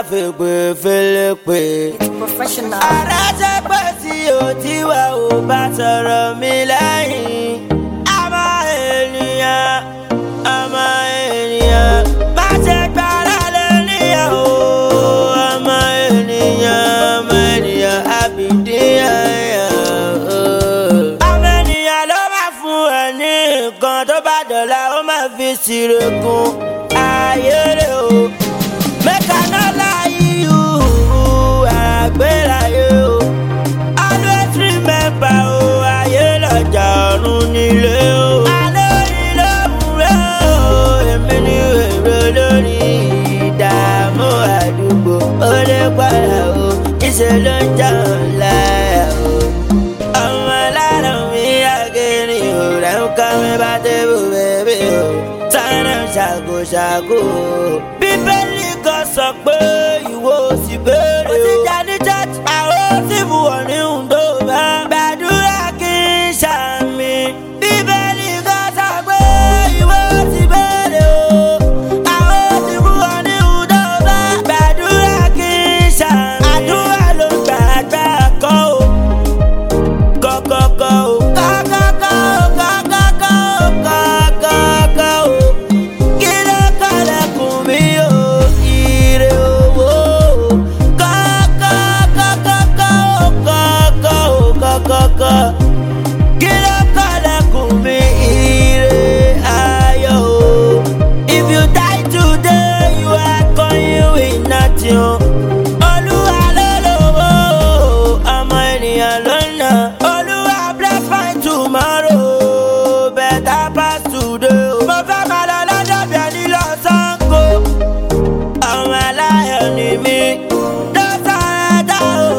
fi pè fẹ́lẹ́ pè. Professional. Aláṣẹ pé tí o ti wà ó bá sọ̀rọ̀ mi lẹ́yìn. Ọmọ ènìyàn, ọmọ ènìyàn, má ṣe gbára lẹ́nìyàn o. Ọmọ ènìyàn, àbídíyàn. Ọmọ ènìyàn ló máa fún ẹ ní nǹkan tó bá dọ̀la ó máa fi ṣìrègùn ayé rẹ̀ o. Make I not lie you, àgbéláyé o. Always remember o, ayé lọ́jà ọ̀run nílé o. Alórí ló mú rẹ̀ o, èmi ni èrò lórí ìdààmú àdúgbò. Ó lè padà o, ìṣe ló ń jà ńlá o. Ọmọ alára mi àgẹ̀rì o, rẹ̀ ń kọ́ mi bá débò bẹ́bí o. Sáná ṣàkóṣàkó o. Bíbélì kan sọ pé ìwọ sì béèrè o. Ó ti jà ní church, àwọn ó sì bù wọ́n ní ǹdó bá. Gbàdúrà kí n ṣàmì. Bíbélì kan sọ pé ìwọ sì béèrè o. Àwọn ó sì bù wọ́n ní ǹdó bá. Gbàdúrà kí n ṣàmì. Àdúrà ló gbàgbà kọ́ o. Kọ́kọ́kọ́ o. Kọ́kọ́kọ́ o. Kọ́kọ́kọ́ o. Kọ́kọ́kọ́ o. Kí ló kọ́lẹ̀kùn mi o? Ire owó o. Kọ́kọ́kọ́kọ́kọ́ o. Kọ́kọ́ o. Kọ́kọ́kọ́. Kí ló kọ́lẹ̀kùn mi? Ire ayọ̀ o. If you die today, you are going with nothing o. Olúwa ló lówó o. Ọmọ ènìyàn ló ń ná. Olúwa bless my tomorrow. Better pass today o. Mo fẹ́ máa lọ lọ́jọ́ bí ẹni lọ Ṣàngó. Ọmọ aláyọ̀ ni mí. Ló sọ̀rọ̀ dá o.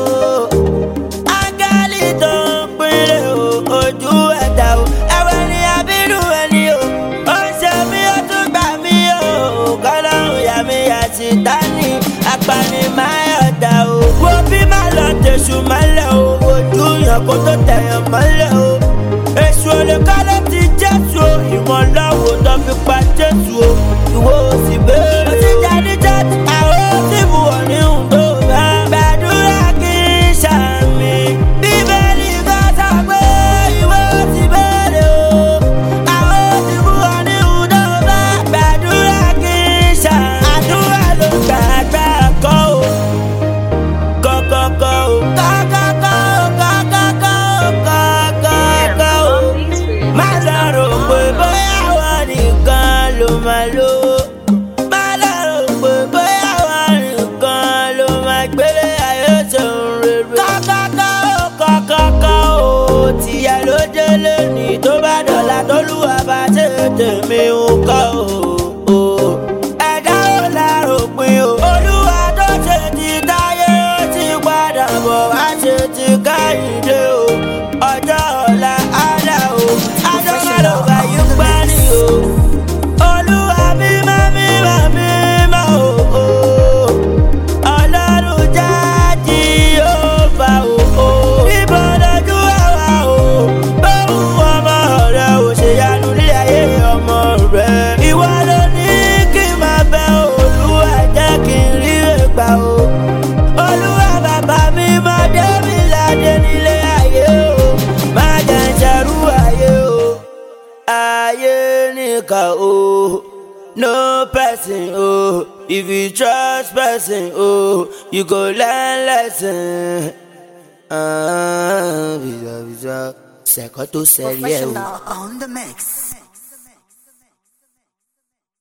Áńgẹ́lì tó ń pinlẹ̀ o. Ojú ẹ̀dá o. Ẹ̀wẹ̀ ni abínú ẹni o. Ó ń ṣe mí ó tún gbà mí o. Kọ́lọ́run yà mí yà sí tání. Apanimáyọ̀dá o. Wo bí má lọ tẹ̀sù mọ́lẹ̀ o. Ojú yàn kó tó tẹ̀yàn mọ́lẹ̀ o. Èṣù olè kọ́lé ti Jésù o. Ìmọ̀ lọ́wọ́ tó fi pa Jésù o. Ìwọ ò sì béèrè. Ó ti jà ní church, àwọn ó sì bù wọ́n ní ǹdó bá. Gbàdúrà kí n ṣàmì. Bíbélì kan sọ pé ìwọ ò sì béèrè o. Àwọn ó sì bù wọ́n ní ǹdó bá. Gbàdúrà kí n ṣàmì. Àdúrà ló gbàgbà kọ́ o. Kọ́kọ́kọ́ o. Kọ́kọ́kọ́ o. Kọ́kọ́kọ́ o. Kọ́kọ́kọ́ o. Má lọ rò pé bóyá wọ́n nìkan ló máa lówó. Má lọ rò pé bóyá wọ́n nìkan ló máa gbélé ayé ṣeun rere. Kọ́kọ́kọ́ o. Kọ́kọ́kọ́ o. Tìyà ló délé ní tó bá dọ̀la t'Olúwa bá ṣe tèmi ń kọ́ o. Ẹ̀dá ò láròpin o. Olúwa tó ṣe ti táyé ó ti padà bọ̀ wá ṣe ti Kẹ́hìndé o. Ọjọ́ ọ̀la àdá o. Adọ́mọ́lò báyìí gbá ní o. Olúwa mímọ́ mímọ́ mímọ́ o. Ọlọ́run jáde ó fà o. Níbo lójú àwa o? Bóun ọmọ rẹ̀ ò ṣe yanu ní ayé ọmọ rẹ̀. Ìwọ ló ní kí n máa bẹ Olúwa jẹ́ kí n rí ẹgbà o. Olúwa bàbá mi máa dé mi ládé nílé ayé o. Má jẹ́ ń ṣẹrú ayé o. Ayé nìkan o. No person o. If you trust person o, you go learn lesson. Visa, visa. Sẹ́kọ̀ tó sẹ́rí ẹ̀ o. Professional on the mix.